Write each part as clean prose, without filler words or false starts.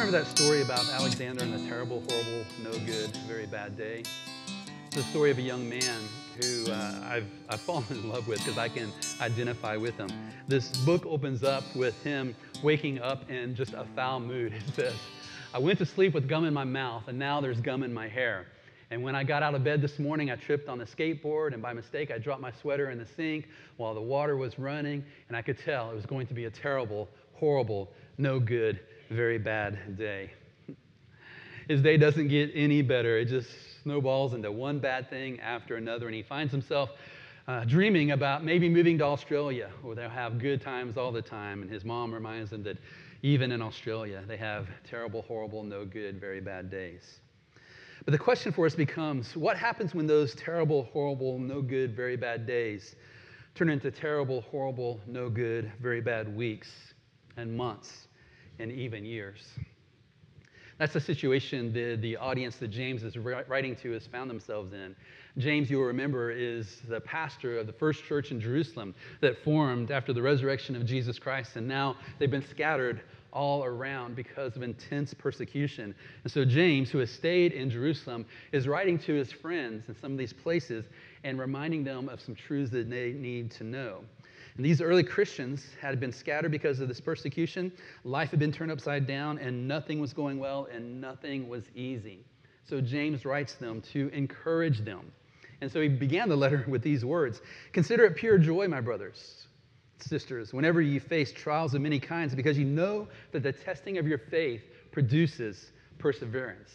remember that story about Alexander and the terrible, horrible, no good, very bad day? It's the story of a young man who I've fallen in love with because I can identify with him. This book opens up with him waking up in just a foul mood. It says, I went to sleep with gum in my mouth, and now there's gum in my hair. And when I got out of bed this morning, I tripped on the skateboard, and by mistake, I dropped my sweater in the sink while the water was running, and I could tell it was going to be a terrible, horrible, no good, very bad day. His day doesn't get any better. It just snowballs into one bad thing after another, and he finds himself dreaming about maybe moving to Australia, where they'll have good times all the time. And his mom reminds him that even in Australia, they have terrible, horrible, no good, very bad days. But the question for us becomes, what happens when those terrible, horrible, no good, very bad days turn into terrible, horrible, no good, very bad weeks and months and even years? That's the situation the audience that James is writing to has found themselves in. James, you'll remember, is the pastor of the first church in Jerusalem that formed after the resurrection of Jesus Christ, and now they've been scattered all around because of intense persecution. And so James, who has stayed in Jerusalem, is writing to his friends in some of these places and reminding them of some truths that they need to know. And these early Christians had been scattered because of this persecution. Life had been turned upside down, and nothing was going well, and nothing was easy. So James writes them to encourage them. And so he began the letter with these words: "Consider it pure joy, my brothers, sisters, whenever you face trials of many kinds, because you know that the testing of your faith produces perseverance."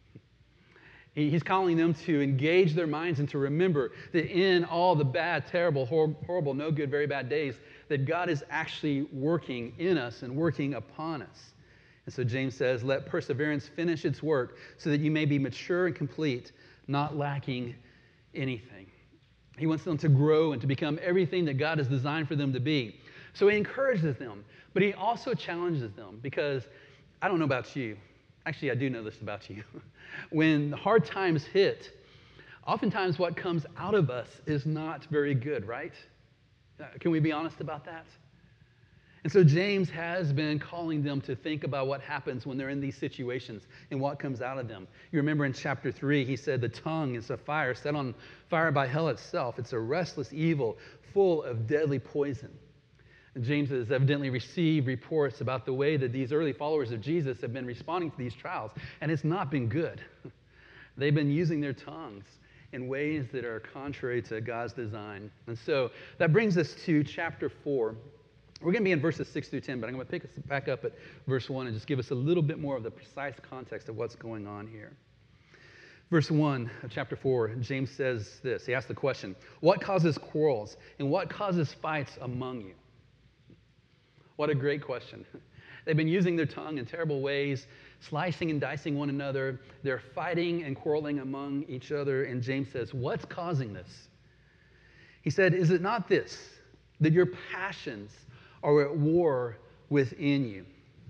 He's calling them to engage their minds and to remember that in all the bad, terrible, horrible, no good, very bad days, that God is actually working in us and working upon us. And so James says, let perseverance finish its work so that you may be mature and complete, not lacking anything. He wants them to grow and to become everything that God has designed for them to be. So he encourages them, but he also challenges them, because I don't know about you. Actually, I do know this about you. When hard times hit, oftentimes what comes out of us is not very good, right? Can we be honest about that? And so James has been calling them to think about what happens when they're in these situations and what comes out of them. You remember in chapter 3, he said the tongue is a fire set on fire by hell itself. It's a restless evil full of deadly poison. And James has evidently received reports about the way that these early followers of Jesus have been responding to these trials, and it's not been good. They've been using their tongues in ways that are contrary to God's design. And so that brings us to chapter 4. We're going to be in verses 6 through 10, but I'm going to pick us back up at verse 1 and just give us a little bit more of the precise context of what's going on here. Verse 1 of chapter 4, James says this. He asks the question, what causes quarrels and what causes fights among you? What a great question. They've been using their tongue in terrible ways, slicing and dicing one another. They're fighting and quarreling among each other. And James says, what's causing this? He said, is it not this, that your passions are at war within you?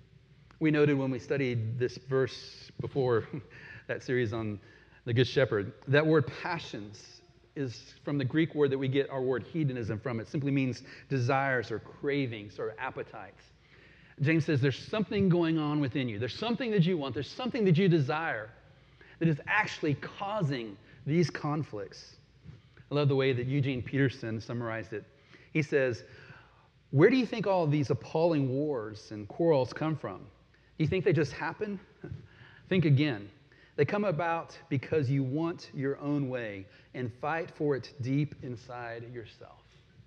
We noted when we studied this verse before that series on the Good Shepherd, that word passions is from the Greek word that we get our word hedonism from. It simply means desires or cravings or appetites. James says there's something going on within you. There's something that you want. There's something that you desire that is actually causing these conflicts. I love the way that Eugene Peterson summarized it. He says, where do you think all of these appalling wars and quarrels come from? Do you think they just happen? Think again. They come about because you want your own way and fight for it deep inside yourself.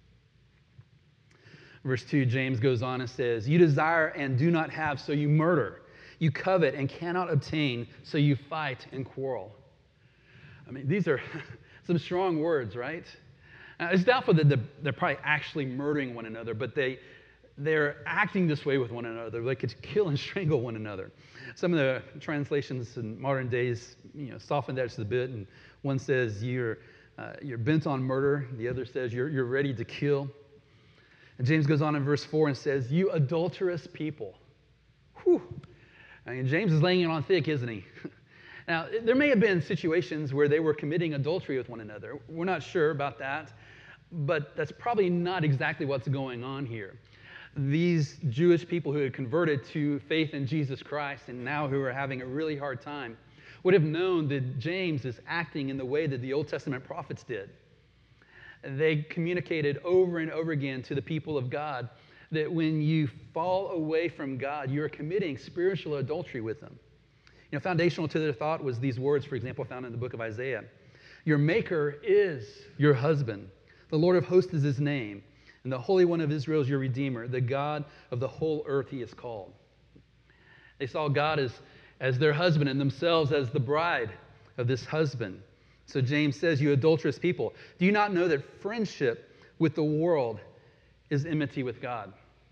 Verse 2, James goes on and says, you desire and do not have, so you murder. You covet and cannot obtain, so you fight and quarrel. I mean, these are some strong words, right? It's doubtful that they're probably actually murdering one another, but they're acting this way with one another. They could kill and strangle one another. Some of the translations in modern days, soften that just a bit, and one says you're bent on murder. The other says you're ready to kill. And James goes on in verse 4 and says, you adulterous people. Whew. I mean, James is laying it on thick, isn't he? Now, there may have been situations where they were committing adultery with one another. We're not sure about that, but that's probably not exactly what's going on here. These Jewish people who had converted to faith in Jesus Christ and now who are having a really hard time would have known that James is acting in the way that the Old Testament prophets did. They communicated over and over again to the people of God that when you fall away from God, you're committing spiritual adultery with Him. You know, foundational to their thought was these words, for example, found in the book of Isaiah. Your Maker is your husband. The Lord of hosts is His name. And the Holy One of Israel is your Redeemer. The God of the whole earth He is called. They saw God as their husband and themselves as the bride of this husband. So James says, you adulterous people, do you not know that friendship with the world is enmity with God?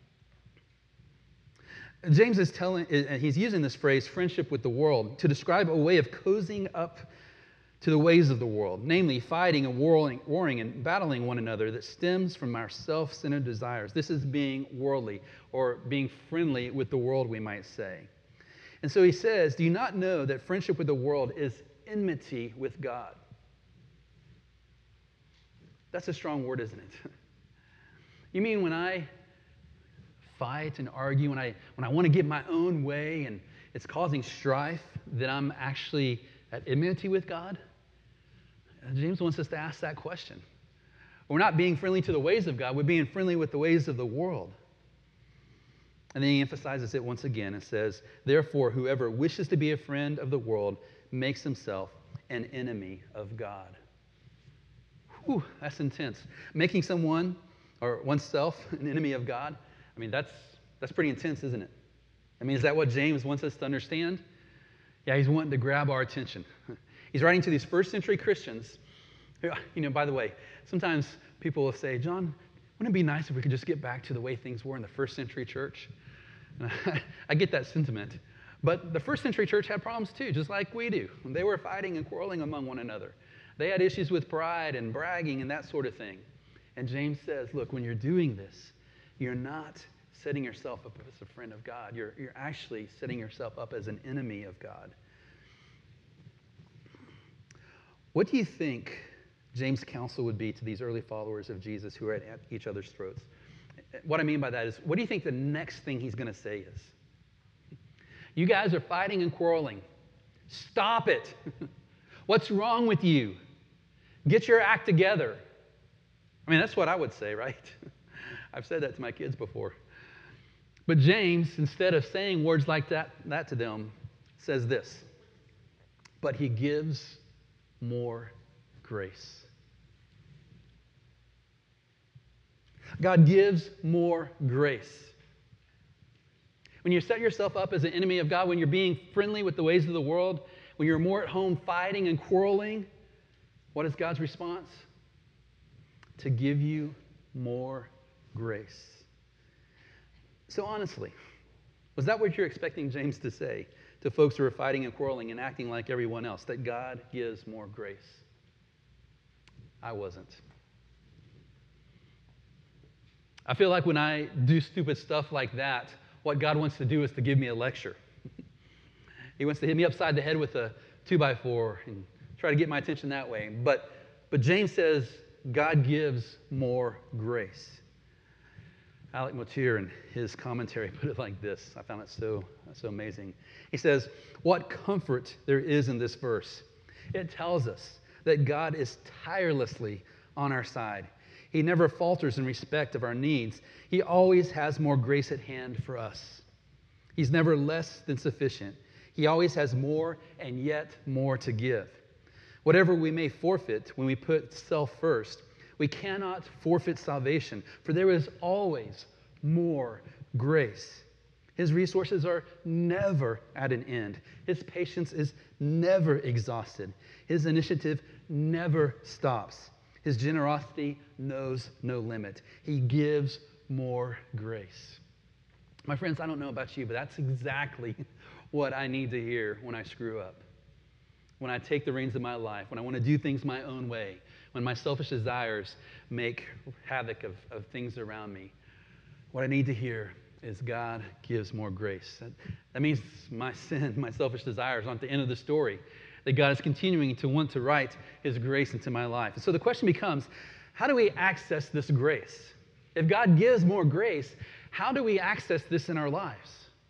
James is he's using this phrase, friendship with the world, to describe a way of cozying up to the ways of the world, namely fighting and warring and battling one another that stems from our self-centered desires. This is being worldly or being friendly with the world, we might say. And so he says, do you not know that friendship with the world is enmity with God? That's a strong word, isn't it? You mean when I fight and argue, when I want to get my own way and it's causing strife, that I'm actually at enmity with God? James wants us to ask that question. We're not being friendly to the ways of God, we're being friendly with the ways of the world. And then he emphasizes it once again and says, therefore, whoever wishes to be a friend of the world makes himself an enemy of God. Whew, that's intense. Making someone or oneself an enemy of God, I mean, that's pretty intense, isn't it? I mean, is that what James wants us to understand? Yeah, he's wanting to grab our attention. He's writing to these first century Christians. You know, by the way, sometimes people will say, John, wouldn't it be nice if we could just get back to the way things were in the first century church? And I get that sentiment. But the first century church had problems too, just like we do. They were fighting and quarreling among one another. They had issues with pride and bragging and that sort of thing. And James says, look, when you're doing this, you're not setting yourself up as a friend of God. You're actually setting yourself up as an enemy of God. What do you think James' counsel would be to these early followers of Jesus who are at each other's throats? What I mean by that is, what do you think the next thing he's going to say is? You guys are fighting and quarreling. Stop it. What's wrong with you? Get your act together. I mean, that's what I would say, right? I've said that to my kids before. But James, instead of saying words like that to them, says this, but he gives more grace. God gives more grace. When you set yourself up as an enemy of God, when you're being friendly with the ways of the world, when you're more at home fighting and quarreling, what is God's response? To give you more grace. So honestly, was that what you're expecting James to say to folks who are fighting and quarreling and acting like everyone else, that God gives more grace? I wasn't. I feel like when I do stupid stuff like that, what God wants to do is to give me a lecture. He wants to hit me upside the head with a 2x4 and try to get my attention that way. But James says God gives more grace. Alec Motyer, in his commentary, put it like this. I found it so amazing. He says, what comfort there is in this verse. It tells us that God is tirelessly on our side. He never falters in respect of our needs. He always has more grace at hand for us. He's never less than sufficient. He always has more and yet more to give. Whatever we may forfeit when we put self first, we cannot forfeit salvation, for there is always more grace. His resources are never at an end. His patience is never exhausted. His initiative never stops. His generosity knows no limit. He gives more grace. My friends, I don't know about you, but that's exactly what I need to hear when I screw up. When I take the reins of my life, when I want to do things my own way, when my selfish desires make havoc of things around me, what I need to hear is God gives more grace. That means my sin, my selfish desires aren't the end of the story, that God is continuing to want to write His grace into my life. And so the question becomes, how do we access this grace? If God gives more grace, How do we access this in our lives?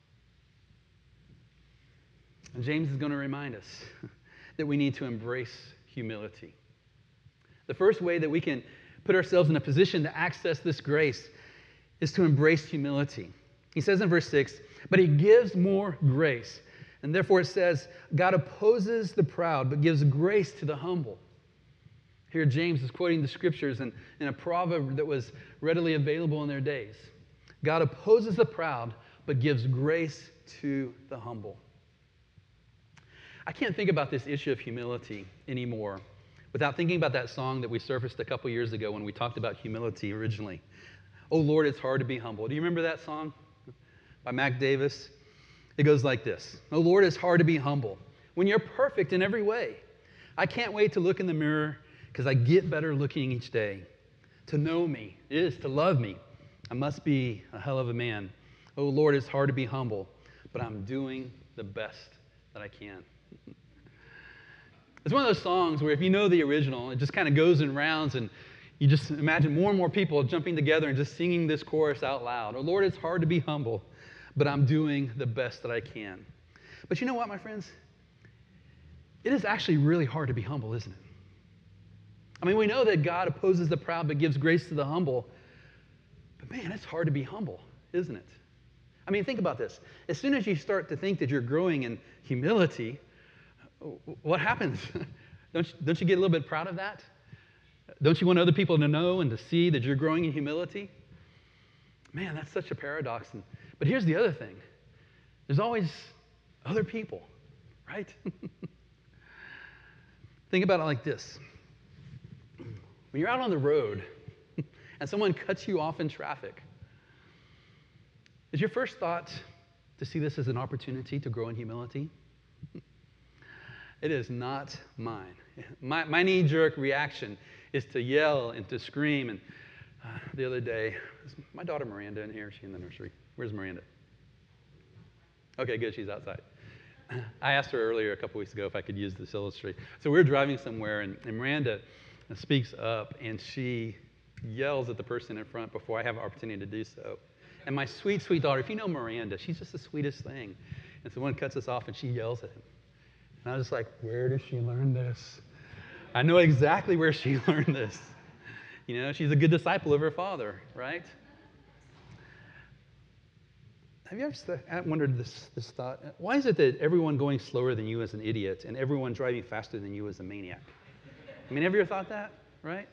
And James is going to remind us that we need to embrace humility. The first way that we can put ourselves in a position to access this grace is to embrace humility. He says in verse 6, but he gives more grace. And therefore it says, God opposes the proud, but gives grace to the humble. Here James is quoting the scriptures in a proverb that was readily available in their days. God opposes the proud, but gives grace to the humble. I can't think about this issue of humility anymore without thinking about that song that we surfaced a couple years ago when we talked about humility originally. Oh Lord, it's hard to be humble. Do you remember that song by Mac Davis? It goes like this. Oh Lord, it's hard to be humble when you're perfect in every way. I can't wait to look in the mirror because I get better looking each day. To know me is to love me. I must be a hell of a man. Oh Lord, it's hard to be humble, but I'm doing the best that I can. It's one of those songs where if you know the original, it just kind of goes in rounds and you just imagine more and more people jumping together and just singing this chorus out loud. Oh Lord, it's hard to be humble, but I'm doing the best that I can. But you know what, my friends? It is actually really hard to be humble, isn't it? I mean, we know that God opposes the proud but gives grace to the humble. But man, it's hard to be humble, isn't it? I mean, think about this. As soon as you start to think that you're growing in humility, what happens? Don't you get a little bit proud of that? Don't you want other people to know and to see that you're growing in humility? Man, that's such a paradox. But here's the other thing. There's always other people, right? Think about it like this. When you're out on the road and someone cuts you off in traffic, is your first thought to see this as an opportunity to grow in humility? It is not mine. My knee-jerk reaction is to yell and to scream. And the other day, is my daughter Miranda in here? Is she in the nursery? Where's Miranda? Okay, good. She's outside. I asked her earlier a couple weeks ago if I could use this illustration. So we were driving somewhere, and Miranda speaks up, and she yells at the person in front before I have an opportunity to do so. And my sweet, sweet daughter, if you know Miranda, she's just the sweetest thing. And someone cuts us off, and she yells at him. And I was just like, where did she learn this? I know exactly where she learned this. You know, she's a good disciple of her father, right? Have you ever wondered this thought? Why is it that everyone going slower than you is an idiot and everyone driving faster than you is a maniac? I mean, have you ever thought that, right?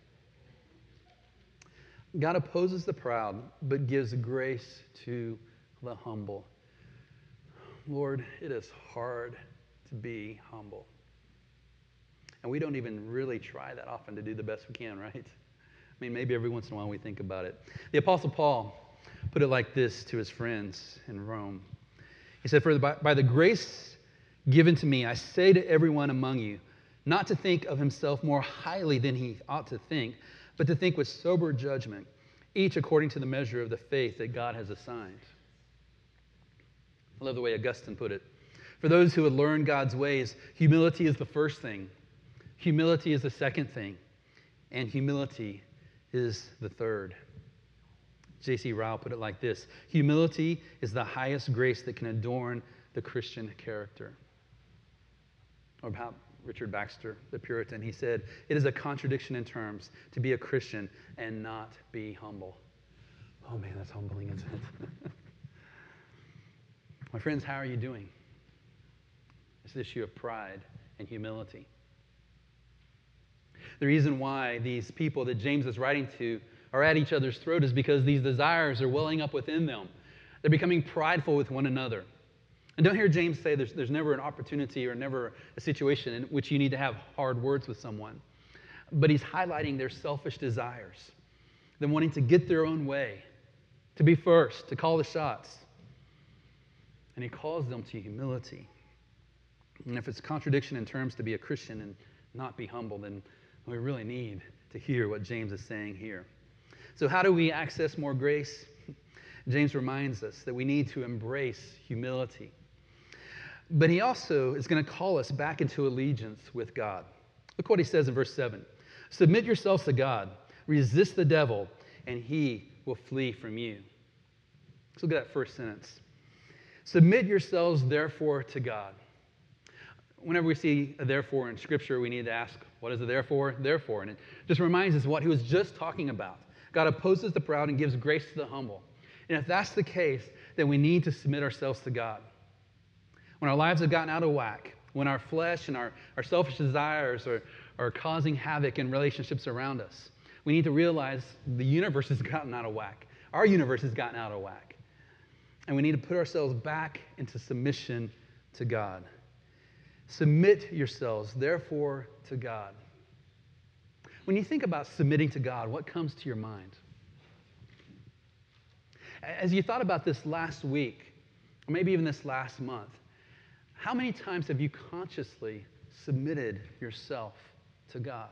God opposes the proud, but gives grace to the humble. Lord, it is hard to be humble. And we don't even really try that often to do the best we can, right? I mean, maybe every once in a while we think about it. The Apostle Paul put it like this to his friends in Rome. He said, "For by the grace given to me, I say to everyone among you, not to think of himself more highly than he ought to think, but to think with sober judgment, each according to the measure of the faith that God has assigned." I love the way Augustine put it. For those who would learn God's ways, humility is the first thing, humility is the second thing, and humility is the third. J.C. Ryle put it like this: humility is the highest grace that can adorn the Christian character. Or about Richard Baxter, the Puritan, he said, "It is a contradiction in terms to be a Christian and not be humble." Oh man, that's humbling, isn't it? My friends, how are you doing? This issue of pride and humility. The reason why these people that James is writing to are at each other's throat is because these desires are welling up within them. They're becoming prideful with one another. And don't hear James say there's never an opportunity or never a situation in which you need to have hard words with someone. But he's highlighting their selfish desires, them wanting to get their own way, to be first, to call the shots. And he calls them to humility. And if it's a contradiction in terms to be a Christian and not be humble, then we really need to hear what James is saying here. So how do we access more grace? James reminds us that we need to embrace humility. But he also is going to call us back into allegiance with God. Look what he says in verse 7. Submit yourselves to God, resist the devil, and he will flee from you. Let's look at that first sentence. Submit yourselves, therefore, to God. Whenever we see a therefore in Scripture, we need to ask, what is the therefore? Therefore. And it just reminds us of what he was just talking about. God opposes the proud and gives grace to the humble. And if that's the case, then we need to submit ourselves to God. When our lives have gotten out of whack, when our flesh and our selfish desires are causing havoc in relationships around us, we need to realize the universe has gotten out of whack. Our universe has gotten out of whack. And we need to put ourselves back into submission to God. Submit yourselves, therefore, to God. When you think about submitting to God, what comes to your mind? As you thought about this last week, or maybe even this last month, how many times have you consciously submitted yourself to God?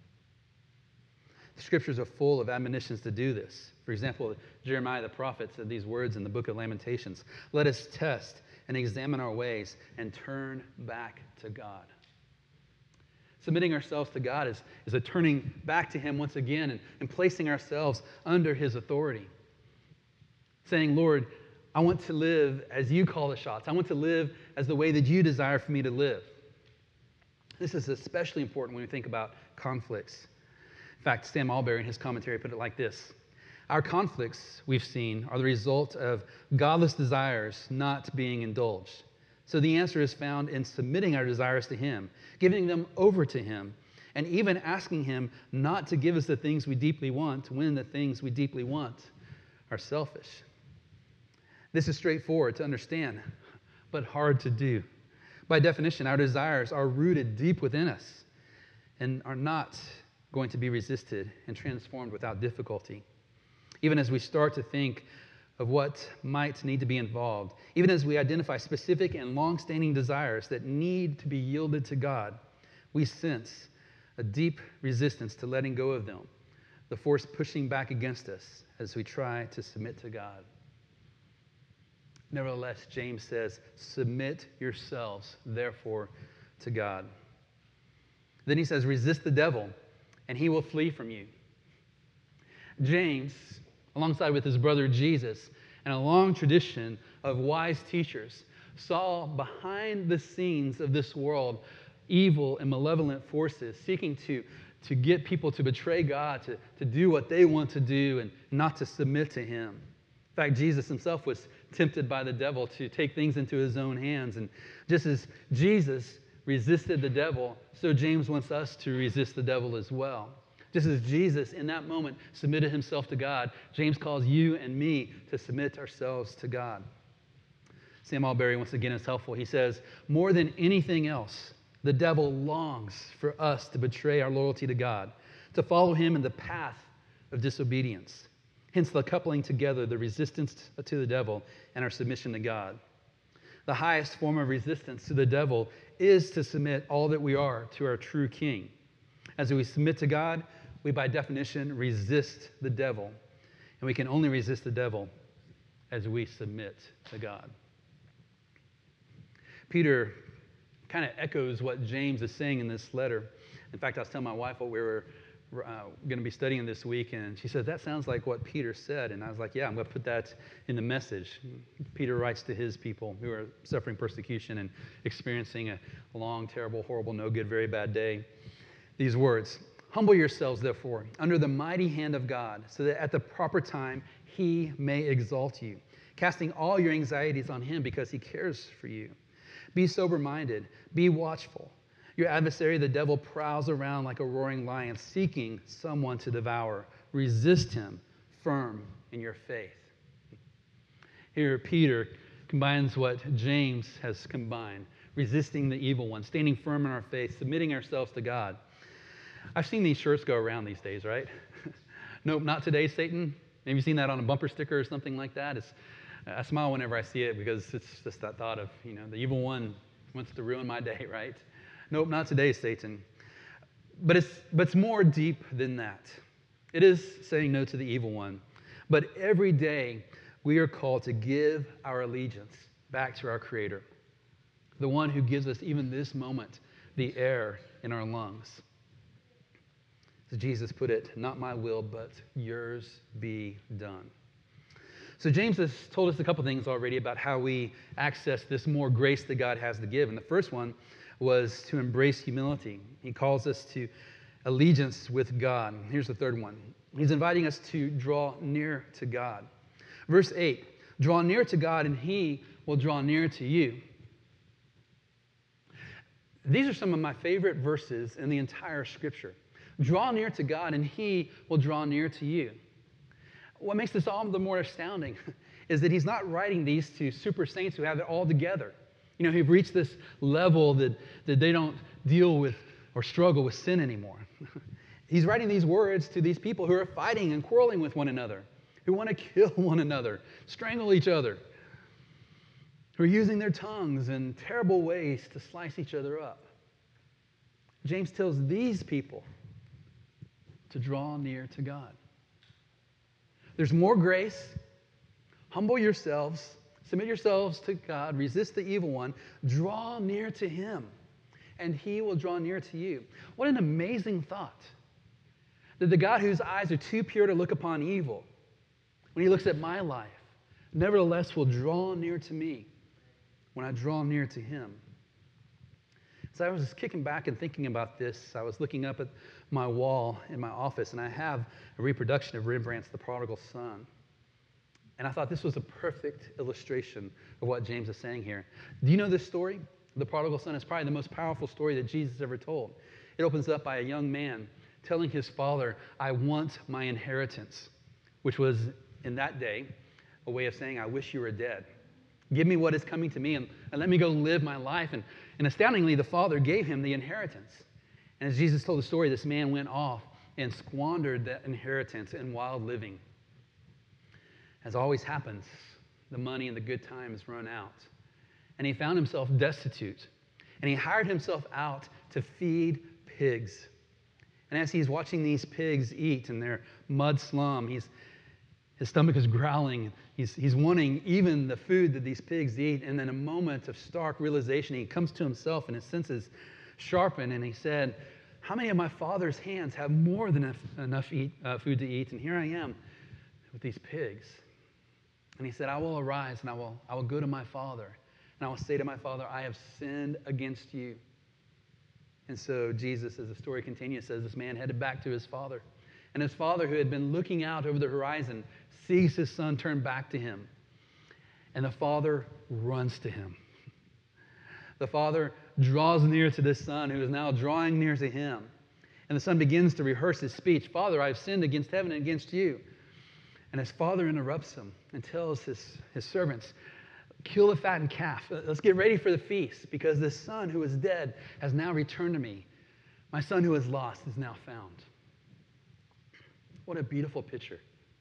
The scriptures are full of admonitions to do this. For example, Jeremiah the prophet said these words in the book of Lamentations. Let us test and examine our ways and turn back to God. Submitting ourselves to God is a turning back to him once again and placing ourselves under his authority. Saying, Lord, I want to live as you call the shots. I want to live as the way that you desire for me to live. This is especially important when we think about conflicts. In fact, Sam Allberry in his commentary put it like this. Our conflicts, we've seen, are the result of godless desires not being indulged. So the answer is found in submitting our desires to him, giving them over to him, and even asking him not to give us the things we deeply want when the things we deeply want are selfish. This is straightforward to understand, but hard to do. By definition, our desires are rooted deep within us and are not going to be resisted and transformed without difficulty. Even as we start to think of what might need to be involved, even as we identify specific and long-standing desires that need to be yielded to God, we sense a deep resistance to letting go of them, the force pushing back against us as we try to submit to God. Nevertheless, James says, submit yourselves, therefore, to God. Then he says, resist the devil, and he will flee from you. James, alongside with his brother Jesus, and a long tradition of wise teachers, saw behind the scenes of this world evil and malevolent forces seeking to get people to betray God, to do what they want to do and not to submit to him. In fact, Jesus himself was tempted by the devil to take things into his own hands. And just as Jesus resisted the devil, so James wants us to resist the devil as well. Just as Jesus, in that moment, submitted himself to God, James calls you and me to submit ourselves to God. Sam Allberry, once again, is helpful. He says, more than anything else, the devil longs for us to betray our loyalty to God, to follow him in the path of disobedience. Hence the coupling together, the resistance to the devil and our submission to God. The highest form of resistance to the devil is to submit all that we are to our true King. As we submit to God, we by definition resist the devil. And we can only resist the devil as we submit to God. Peter kind of echoes what James is saying in this letter. In fact, I was telling my wife what we were going to be studying this week, and she said, that sounds like what Peter said. And I was like, yeah, I'm going to put that in the message. Peter writes to his people who are suffering persecution and experiencing a long, terrible, horrible, no good, very bad day. These words, humble yourselves, therefore, under the mighty hand of God, so that at the proper time he may exalt you, casting all your anxieties on him because he cares for you. Be sober-minded, be watchful. Your adversary, the devil, prowls around like a roaring lion, seeking someone to devour. Resist him, firm in your faith. Here, Peter combines what James has combined, resisting the evil one, standing firm in our faith, submitting ourselves to God. I've seen these shirts go around these days, right? Nope, not today, Satan. Maybe you've seen that on a bumper sticker or something like that. I smile whenever I see it because it's just that thought of, the evil one wants to ruin my day, right? Nope, not today, Satan. But it's more deep than that. It is saying no to the evil one. But every day, we are called to give our allegiance back to our Creator, the one who gives us even this moment the air in our lungs. As Jesus put it, not my will, but yours be done. So James has told us a couple things already about how we access this more grace that God has to give. And the first one was to embrace humility. He calls us to allegiance with God. Here's the third one. He's inviting us to draw near to God. Verse 8, draw near to God and he will draw near to you. These are some of my favorite verses in the entire Scripture. Draw near to God and he will draw near to you. What makes this all the more astounding is that he's not writing these to super saints who have it all together. You know, who've reached this level that they don't deal with or struggle with sin anymore. He's writing these words to these people who are fighting and quarreling with one another, who want to kill one another, strangle each other, who are using their tongues in terrible ways to slice each other up. James tells these people to draw near to God. There's more grace. Humble yourselves. Submit yourselves to God. Resist the evil one. Draw near to him, and he will draw near to you. What an amazing thought. That the God whose eyes are too pure to look upon evil, when he looks at my life, nevertheless will draw near to me when I draw near to him. So I was just kicking back and thinking about this. I was looking up at my wall in my office, and I have a reproduction of Rembrandt's The Prodigal Son. And I thought this was a perfect illustration of what James is saying here. Do you know this story? The Prodigal Son is probably the most powerful story that Jesus ever told. It opens up by a young man telling his father, I want my inheritance, which was, in that day, a way of saying, I wish you were dead. Give me what is coming to me and let me go live my life. And astoundingly, the father gave him the inheritance. And as Jesus told the story, this man went off and squandered that inheritance in wild living. As always happens, the money and the good times run out. And he found himself destitute. And he hired himself out to feed pigs. And as he's watching these pigs eat in their mud slum, his stomach is growling. He's wanting even the food that these pigs eat. And in a moment of stark realization, he comes to himself and his senses sharpen. And he said, how many of my father's hands have more than enough food to eat? And here I am with these pigs. And he said, I will arise and I will go to my father. And I will say to my father, I have sinned against you. And so Jesus, as the story continues, says this man headed back to his father. And his father, who had been looking out over the horizon, sees his son turn back to him. And the father runs to him. The father draws near to this son, who is now drawing near to him. And the son begins to rehearse his speech. Father, I have sinned against heaven and against you. And his father interrupts him and tells his servants, kill the fattened calf. Let's get ready for the feast, because this son who was dead has now returned to me. My son who was lost is now found. What a beautiful picture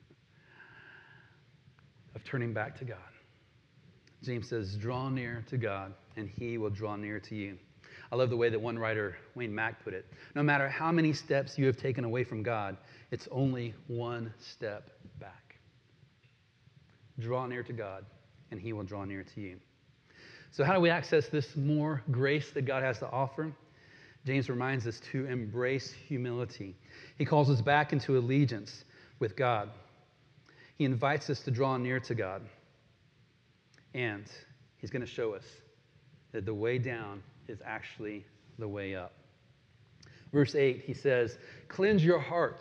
of turning back to God. James says, draw near to God, and he will draw near to you. I love the way that one writer, Wayne Mack, put it. No matter how many steps you have taken away from God, it's only one step back. Draw near to God, and he will draw near to you. So how do we access this more grace that God has to offer? James reminds us to embrace humility. He calls us back into allegiance with God. He invites us to draw near to God. And he's going to show us that the way down is actually the way up. Verse 8, he says, cleanse your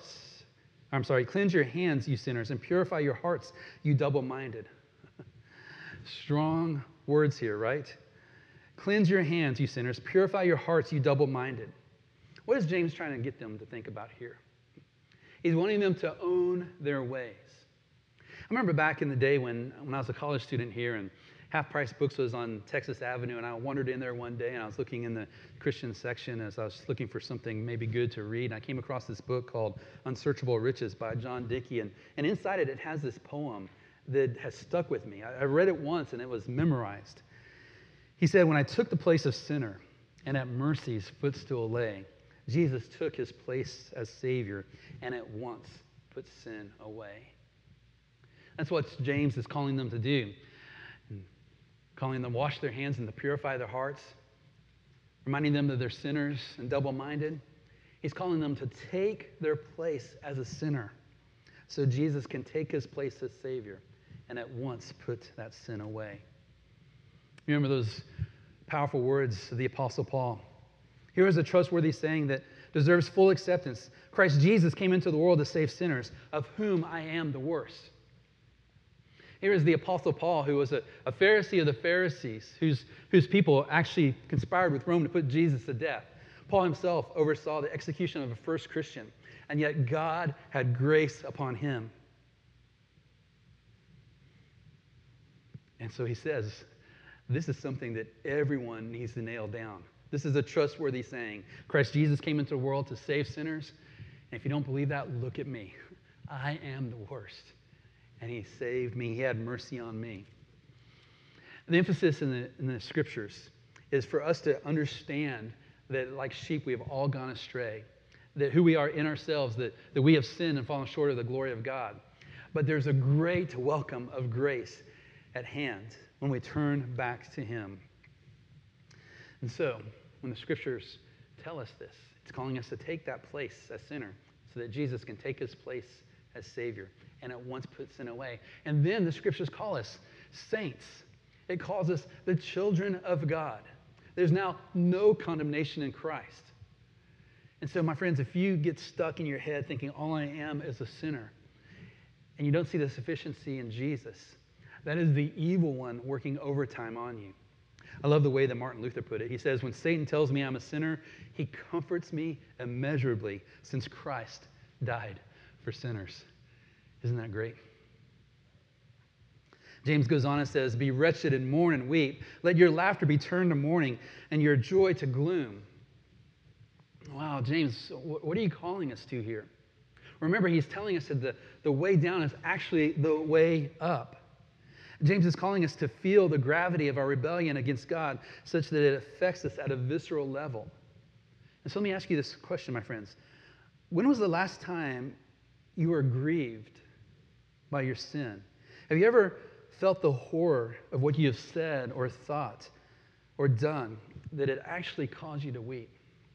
hands, you sinners, and purify your hearts, you double-minded. Strong words here, right? Cleanse your hands, you sinners. Purify your hearts, you double-minded. What is James trying to get them to think about here? He's wanting them to own their ways. I remember back in the day when I was a college student here, and Half Price Books was on Texas Avenue, and I wandered in there one day, and I was looking in the Christian section as I was looking for something maybe good to read, and I came across this book called Unsearchable Riches by John Dickey, and inside it has this poem that has stuck with me. I read it once, and it was memorized. He said, when I took the place of sinner and at mercy's footstool lay, Jesus took his place as Savior and at once put sin away. That's what James is calling them to do. Calling them to wash their hands and to purify their hearts. Reminding them that they're sinners and double-minded. He's calling them to take their place as a sinner so Jesus can take his place as Savior and at once put that sin away. Remember those powerful words of the Apostle Paul. Here is a trustworthy saying that deserves full acceptance. Christ Jesus came into the world to save sinners, of whom I am the worst. Here is the Apostle Paul, who was a Pharisee of the Pharisees, whose people actually conspired with Rome to put Jesus to death. Paul himself oversaw the execution of a first Christian, and yet God had grace upon him. And so he says, this is something that everyone needs to nail down. This is a trustworthy saying. Christ Jesus came into the world to save sinners. And if you don't believe that, look at me. I am the worst. And he saved me. He had mercy on me. The emphasis in the scriptures is for us to understand that like sheep, we have all gone astray. That who we are in ourselves, that we have sinned and fallen short of the glory of God. But there's a great welcome of grace at hand when we turn back to him. And so, when the scriptures tell us this, it's calling us to take that place as sinner so that Jesus can take his place as Savior and at once put sin away. And then the scriptures call us saints. It calls us the children of God. There's now no condemnation in Christ. And so, my friends, if you get stuck in your head thinking all I am is a sinner and you don't see the sufficiency in Jesus, that is the evil one working overtime on you. I love the way that Martin Luther put it. He says, when Satan tells me I'm a sinner, he comforts me immeasurably since Christ died for sinners. Isn't that great? James goes on and says, be wretched and mourn and weep. Let your laughter be turned to mourning and your joy to gloom. Wow, James, what are you calling us to here? Remember, he's telling us that the way down is actually the way up. James is calling us to feel the gravity of our rebellion against God such that it affects us at a visceral level. And so let me ask you this question, my friends. When was the last time you were grieved by your sin? Have you ever felt the horror of what you have said or thought or done that it actually caused you to weep?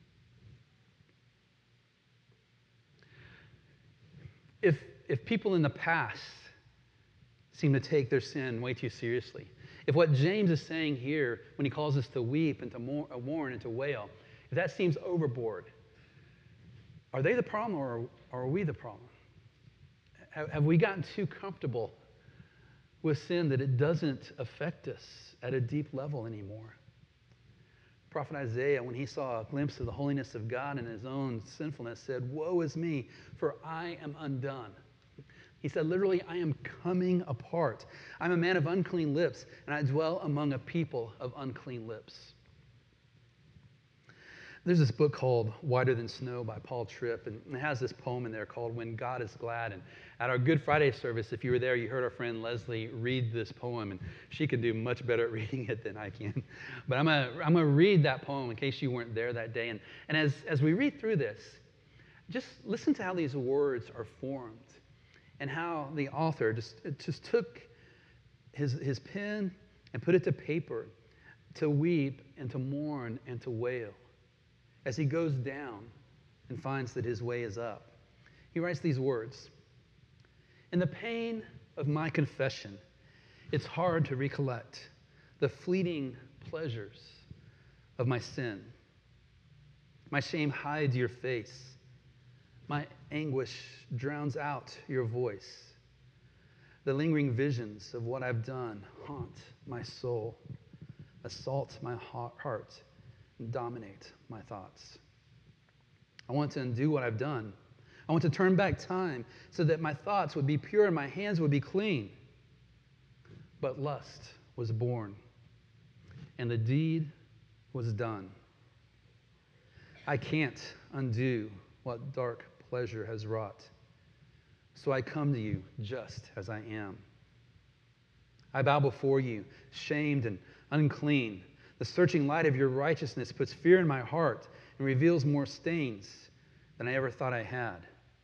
If people in the past seem to take their sin way too seriously, if what James is saying here when he calls us to weep and to mourn and to wail, if that seems overboard, are they the problem or are we the problem? Have we gotten too comfortable with sin that it doesn't affect us at a deep level anymore? Prophet Isaiah, when he saw a glimpse of the holiness of God and his own sinfulness, said, woe is me, for I am undone. He said, literally, I am coming apart. I'm a man of unclean lips, and I dwell among a people of unclean lips. There's this book called Whiter Than Snow by Paul Tripp, and it has this poem in there called When God is Glad. And at our Good Friday service, if you were there, you heard our friend Leslie read this poem, and she can do much better at reading it than I can. But I'm gonna read that poem in case you weren't there that day. And as we read through this, just listen to how these words are formed and how the author just took his pen and put it to paper to weep and to mourn and to wail as he goes down and finds that his way is up. He writes these words, in the pain of my confession, it's hard to recollect the fleeting pleasures of my sin. My shame hides your face. My anguish drowns out your voice. The lingering visions of what I've done haunt my soul, assault my heart, and dominate my thoughts. I want to undo what I've done. I want to turn back time so that my thoughts would be pure and my hands would be clean. But lust was born, and the deed was done. I can't undo what dark pleasure has wrought. So I come to you just as I am. I bow before you, shamed and unclean. The searching light of your righteousness puts fear in my heart and reveals more stains than I ever thought I had.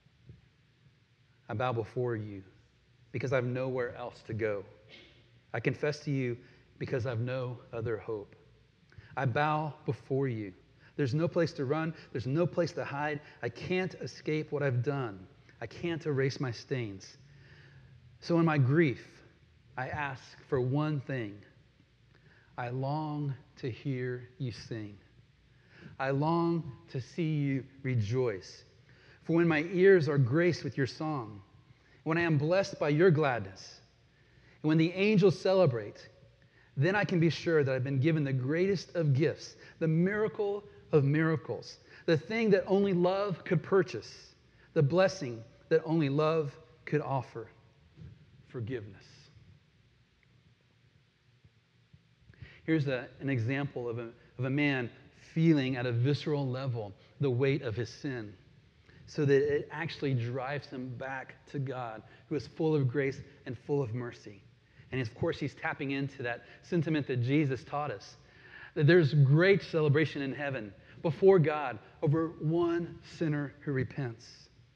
I bow before you because I have nowhere else to go. I confess to you because I have no other hope. I bow before you. There's no place to run. There's no place to hide. I can't escape what I've done. I can't erase my stains. So in my grief, I ask for one thing. I long to hear you sing. I long to see you rejoice. For when my ears are graced with your song, when I am blessed by your gladness, and when the angels celebrate, then I can be sure that I've been given the greatest of gifts, the miracle of miracles, the thing that only love could purchase, the blessing that only love could offer, forgiveness. Here's an example of a man feeling at a visceral level the weight of his sin, so that it actually drives him back to God, who is full of grace and full of mercy. And of course, he's tapping into that sentiment that Jesus taught us, that there's great celebration in heaven before God over one sinner who repents.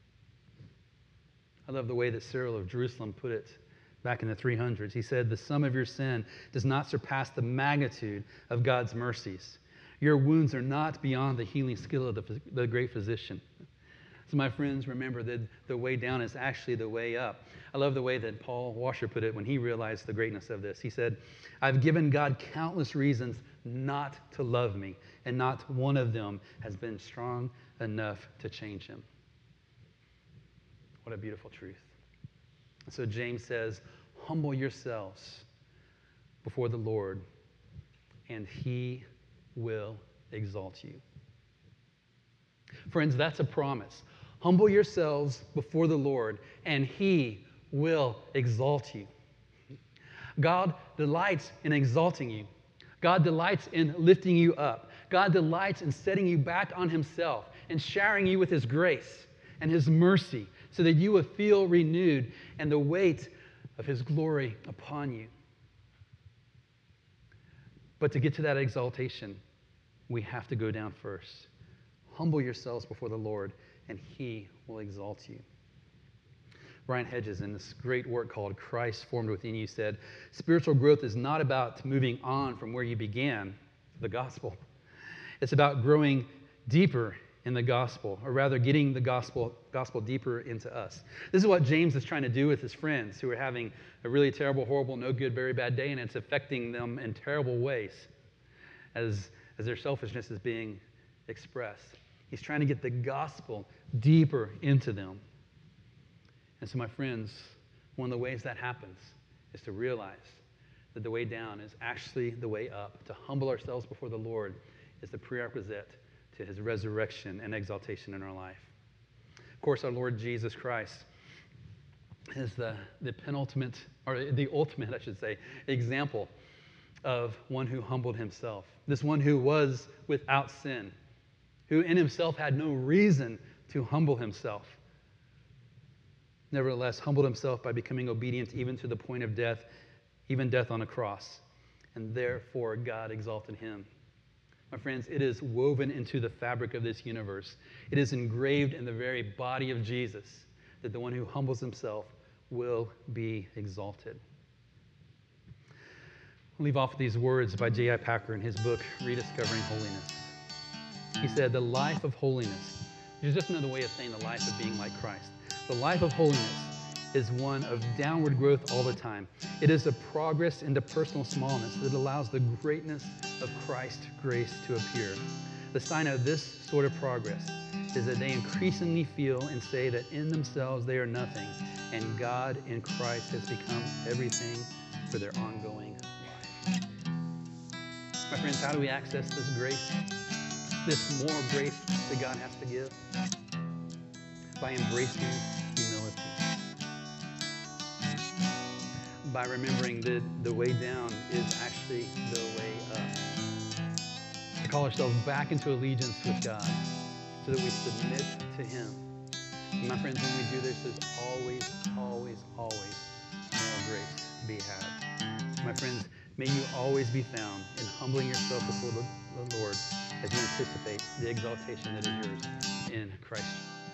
I love the way that Cyril of Jerusalem put it back in the 300s. He said, the sum of your sin does not surpass the magnitude of God's mercies. Your wounds are not beyond the healing skill of the great physician. So my friends, remember that the way down is actually the way up. I love the way that Paul Washer put it when he realized the greatness of this. He said, I've given God countless reasons not to love me, and not one of them has been strong enough to change him. What a beautiful truth. So James says, humble yourselves before the Lord, and he will exalt you. Friends, that's a promise. Humble yourselves before the Lord, and he will exalt you. God delights in exalting you. God delights in lifting you up. God delights in setting you back on himself and showering you with his grace and his mercy so that you will feel renewed and the weight of his glory upon you. But to get to that exaltation, we have to go down first. Humble yourselves before the Lord, and he will exalt you. Brian Hedges, in this great work called Christ Formed Within You, said, spiritual growth is not about moving on from where you began, the gospel. It's about growing deeper in the gospel, or rather getting the gospel deeper into us. This is what James is trying to do with his friends who are having a really terrible, horrible, no good, very bad day, and it's affecting them in terrible ways as their selfishness is being expressed. He's trying to get the gospel deeper into them. And so, my friends, one of the ways that happens is to realize that the way down is actually the way up. To humble ourselves before the Lord is the prerequisite to his resurrection and exaltation in our life. Of course, our Lord Jesus Christ is the penultimate, or the ultimate, I should say, example of one who humbled himself. This one who was without sin, who in himself had no reason to humble himself. Nevertheless, humbled himself by becoming obedient even to the point of death, even death on a cross. And therefore, God exalted him. My friends, it is woven into the fabric of this universe. It is engraved in the very body of Jesus that the one who humbles himself will be exalted. I'll leave off with these words by J.I. Packer in his book, Rediscovering Holiness. He said, the life of holiness, which is just another way of saying the life of being like Christ. The life of holiness is one of downward growth all the time. It is a progress into personal smallness that allows the greatness of Christ's grace to appear. The sign of this sort of progress is that they increasingly feel and say that in themselves they are nothing, and God in Christ has become everything for their ongoing life. My friends, how do we access this grace? This more grace that God has to give? By embracing humility. By remembering that the way down is actually the way up. To call ourselves back into allegiance with God so that we submit to him. And my friends, when we do this, there's always, always, always more grace to be had. My friends, may you always be found in humbling yourself before the Lord as you anticipate the exaltation that is yours in Christ.